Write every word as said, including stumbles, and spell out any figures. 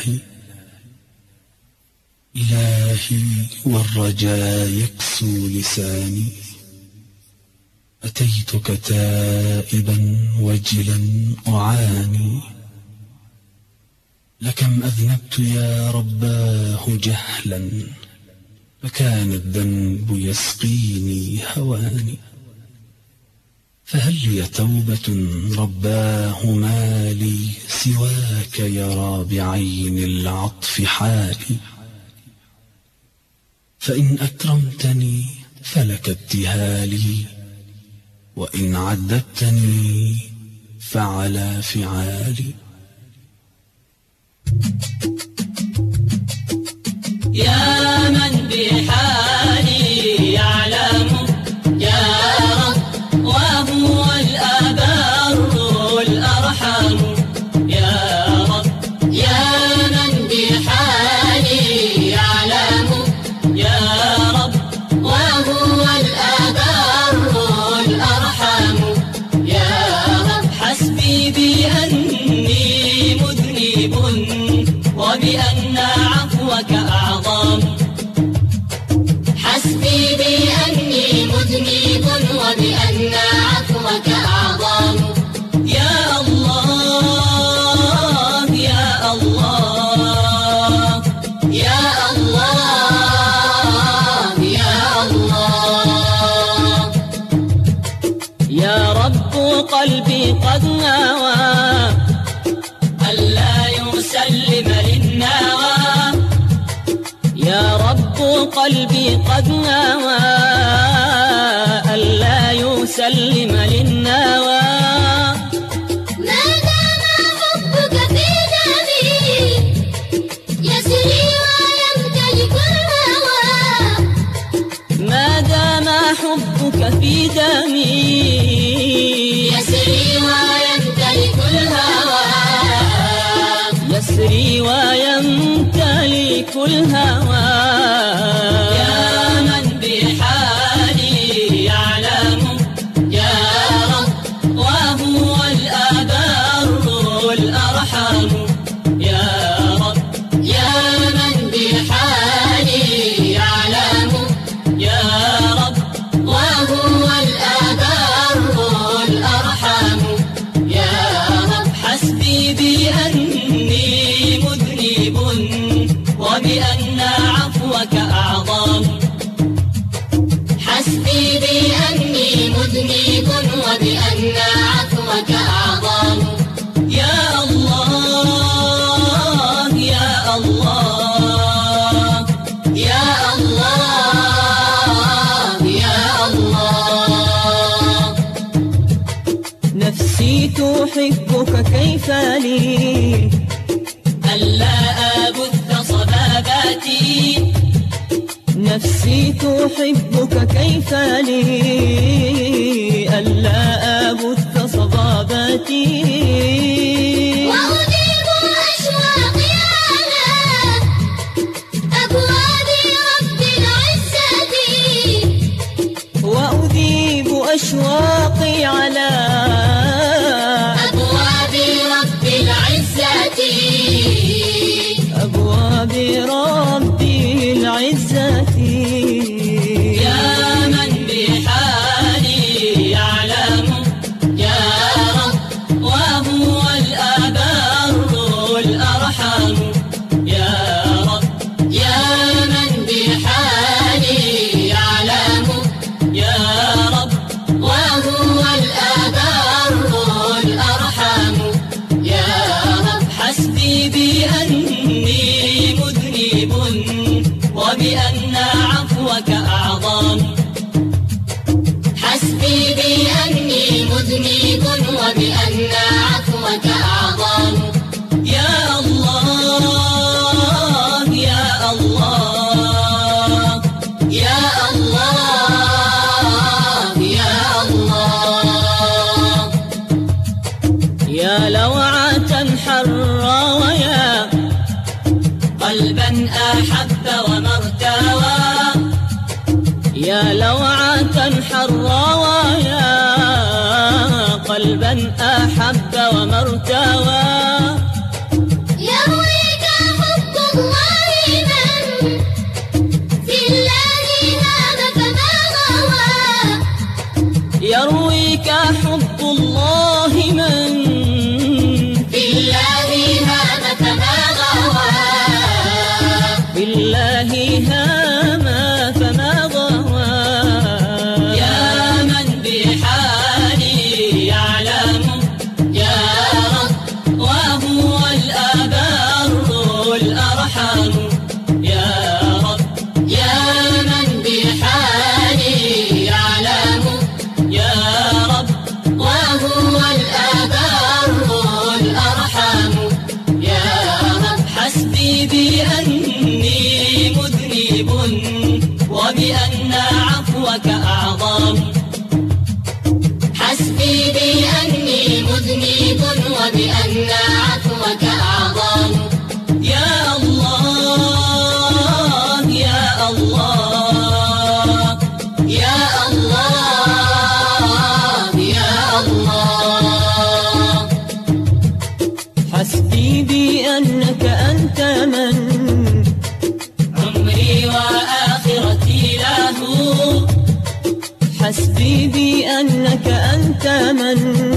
إلهي إلهي والرجا يكسو لساني، أتيتك تائبا وجلا أعاني، لكم أذنبت يا رباه جهلا، فكان الذنب يسقيني هواني، فهل لي توبة رباه ما لي سواك يرى بعين العطف حالي، فإن أكرمتني فلك ابتهالي، وإن عذبتني فعلى فعالي. يا من بحالي يعلم يا رب، وهو الأبر الأرحم يا رب. يا من بحالي يعلم يا رب، وهو الأبر الأرحم يا رب. حسبي بأني مذنب وبأن عفوك أعظم، حسبي بأني مذنب وبأن عفوك أعظم. يا الله يا الله يا الله يا الله. يا رب قلبي قد نوى ألا يسلم للنوى، يا رب قلبي قد نوى ألا يسلم للنوى. ما دام حبك في دمي يسري ويمتلك الهوى، ما دام حبك في دمي يسري ويمتلك الهوى، يسري ويمتلك الهوى. يا من بحالي يعلم يا رب، وهو الأبر الأرحم يا رب. يا من بحالي يعلم يا رب، وهو الأبر الأرحم يا رب. حسبي بأني مذنب وبأن عفوك أعظم، حسبي بأني مذنب وبأن عفوك أعظم. يا الله يا الله يا الله يا الله. نفسي تحبك كيف لي ألا أبث صباباتي، نفسي تحبك كيف لي ألا أبث صباباتي. وأديب أشواقي على أبواب رب العزة، وأذيب أشواقي على أبواب رب العزة، أبواب ربي العزة. يا من بحالي يعلم يا رب، وهو الأبر الأرحم يا رب. يا من بحالي يعلم يا رب، وهو الأبر الأرحم يا رب. حسبي بأني مذنب وبأن عفوك أعظم، حسبي بأني مذنب وبأن عفوك أعظم. يا الله يا الله يا الله يا الله. يا لوعة حرة ويا قلبا أحب ومرتوى، يا لوعة حرة ويا قلبا أحب ومرتوى. يرويك حسبي بأني مذنب وبأن عفوك أعظم حسبي بأني مذنب وبأن عفوك أعظم يا الله يا الله يا الله يا الله حسبي بأنك أنت من عمري وآخرتي له حسبي بأنك أنت من